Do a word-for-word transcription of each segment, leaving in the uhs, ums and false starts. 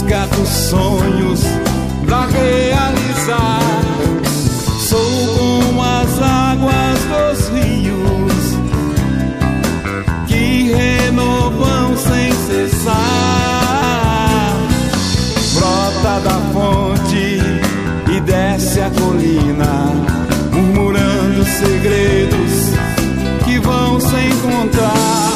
resgato sonhos pra realizar. Sou como as águas dos rios que renovam sem cessar. Brota da fonte e desce a colina, murmurando segredos que vão se encontrar.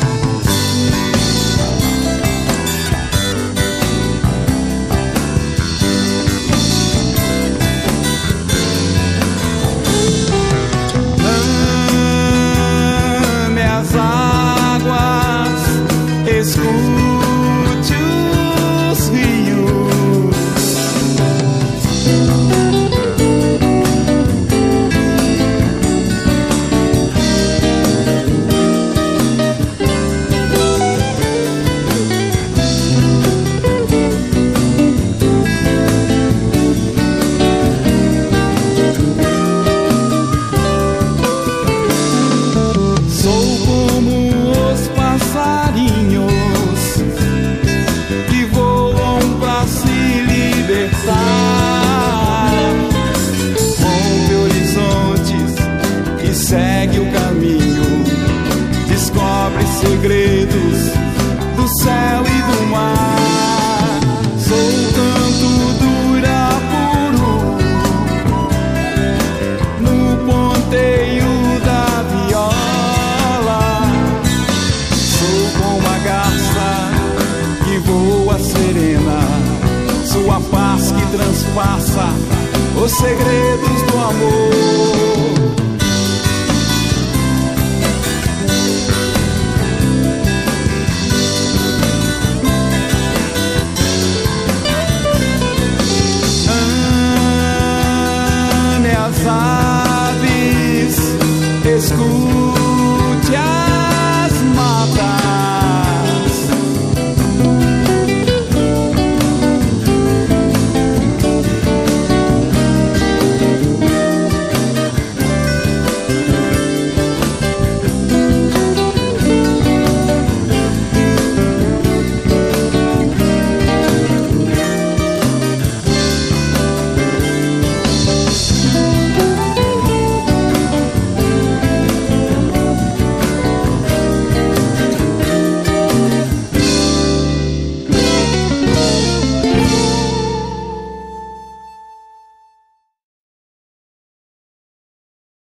Escute os rios. Sou como os passarinhos que voam pra se libertar. Rompe horizontes e segue o caminho, descobre segredos do céu e do mar. Sou canto Durapuru no ponteio da viola. Sou como a garça que voa serena, sua paz que transpassa os segredos do amor.